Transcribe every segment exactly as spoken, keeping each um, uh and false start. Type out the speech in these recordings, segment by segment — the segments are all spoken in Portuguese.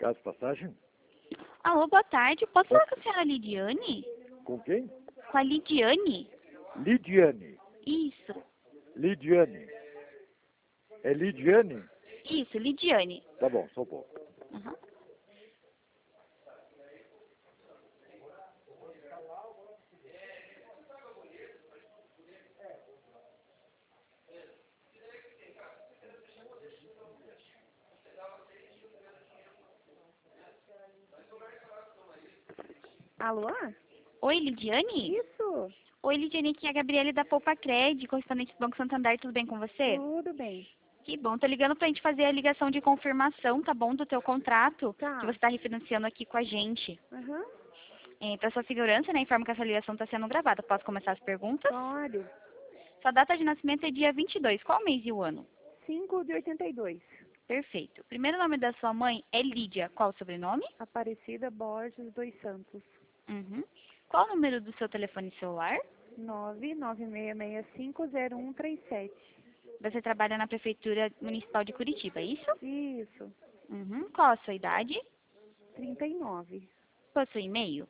Casa Passagem? Alô, boa tarde. Posso falar com a senhora Lidiane? Com quem? Com a Lidiane? Lidiane. Isso. Lidiane. É Lidiane? Isso, Lidiane. Tá bom, só um pouco. Uhum. Alô? Oi, Lidiane? Isso, Oi, Lidiane, aqui é a Gabriele da Poupa Cred, correspondente do Banco Santander. Tudo bem com você? tudo bem. Que bom. Tô ligando pra gente fazer a ligação de confirmação, tá bom, do teu contrato, Tá. que você tá refinanciando aqui com a gente. Aham, É, pra sua segurança, né, informo que essa ligação tá sendo gravada. Posso começar as perguntas? pode. Sua data de nascimento é dia vinte e dois. Qual mês e o ano? cinco de oitenta e dois. Perfeito. O primeiro nome da sua mãe é Lídia. Qual o sobrenome? Aparecida Borges dos Santos. Uhum. Qual o número do seu telefone celular? nove nove seis seis cinco zero um três sete. Você trabalha na Prefeitura Municipal de Curitiba, é isso? Isso, Uhum. Qual a sua idade? trinta e nove. Possui e-mail?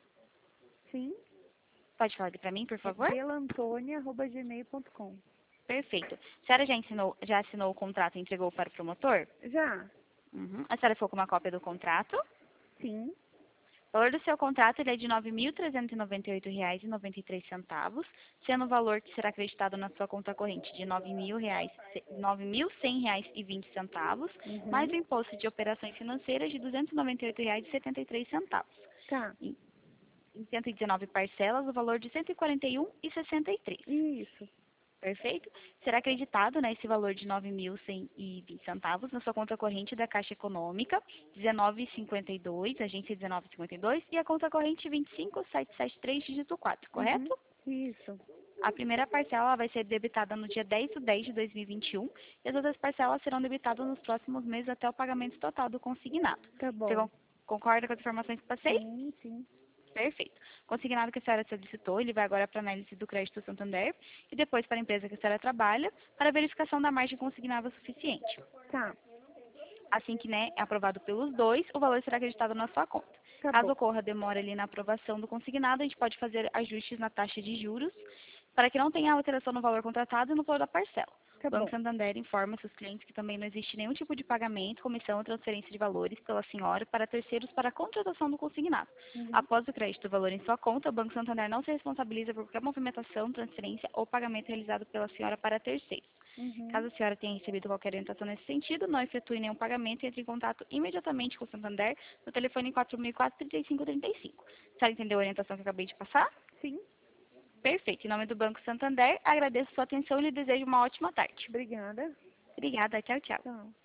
Sim, Pode falar aqui pra mim, por é favor? belantônia arroba gmail ponto com. Perfeito. A senhora já, ensinou, já assinou o contrato e entregou para o promotor? Já? Uhum. A senhora ficou com uma cópia do contrato? Sim. O valor do seu contrato ele é de nove mil trezentos e noventa e oito reais e noventa e três centavos, sendo o valor que será acreditado na sua conta corrente de nove mil reais, nove mil cem reais e vinte centavos, mais o Uhum. imposto de operações financeiras de duzentos e noventa e oito reais e setenta e três centavos. Tá. Em em cento e dezenove parcelas, o valor de cento e quarenta e um reais e sessenta e três centavos. Isso. Perfeito? Será acreditado, né, esse valor de nove mil cem e vinte centavos na sua conta corrente da Caixa Econômica, dezenove cinquenta e dois, agência dezenove cinquenta e dois, e a conta corrente vinte e cinco mil setecentos e setenta e três, dígito quatro, Uhum. correto? Isso. A primeira parcela vai ser debitada no dia dez de dez de dois mil e vinte e um e as outras parcelas serão debitadas nos próximos meses até o pagamento total do consignado. Tá Você bom. con- concorda com as informações que passei? Sim, sim. Perfeito. Consignado que a senhora solicitou, ele vai agora para a análise do crédito Santander e depois para a empresa que a senhora trabalha para verificação da margem consignável suficiente. Tá. Assim que né, é aprovado pelos dois, o valor será acreditado na sua conta. Tá Caso bom. ocorra demora ali na aprovação do consignado, a gente pode fazer ajustes na taxa de juros para que não tenha alteração no valor contratado e no valor da parcela. Tá O Banco bom. Santander informa seus clientes que também não existe nenhum tipo de pagamento, comissão ou transferência de valores pela senhora para terceiros para a contratação do consignado. Uhum. Após o crédito do valor em sua conta, o Banco Santander não se responsabiliza por qualquer movimentação, transferência ou pagamento realizado pela senhora para terceiros. Caso Uhum. a senhora tenha recebido qualquer orientação nesse sentido, não efetue nenhum pagamento e entre em contato imediatamente com o Santander no telefone quatro mil e quatro, trinta e cinco trinta e cinco. A senhora entendeu a orientação que eu acabei de passar? Sim. Perfeito. Em nome do Banco Santander, agradeço sua atenção e lhe desejo uma ótima tarde. Obrigada. Obrigada. Tchau, tchau. Tchau.